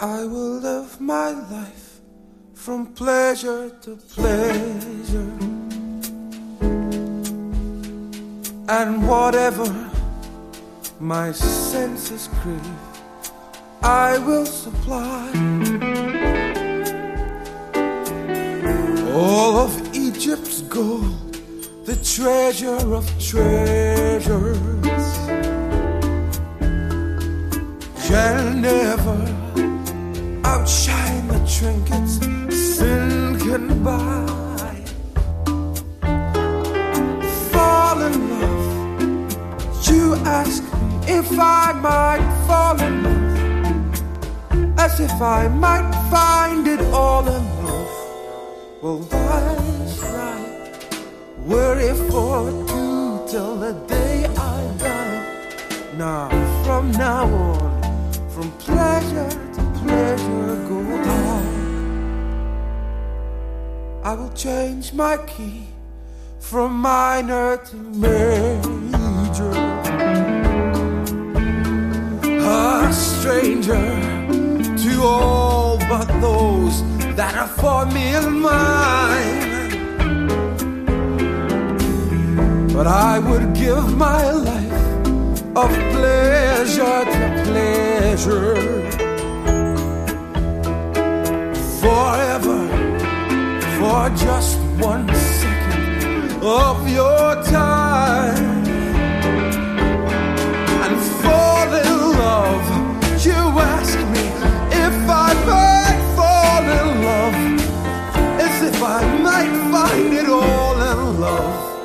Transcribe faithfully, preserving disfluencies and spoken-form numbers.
I will live my life from pleasure to pleasure, and whatever my senses crave, I will supply. All of Egypt's gold, the treasure of treasures, shall never outshine the trinkets sin can buy. Fall in love, you ask me if I might fall in love, as if I might find it all in love. Well, why should I worry for two till the day I die? Now, from now on, from pleasure to pleasure go on. I will change my key from minor to major, a stranger to all but those that are for me and mine. But I would give my life of pleasure to pleasure, forever, for just one second of your time.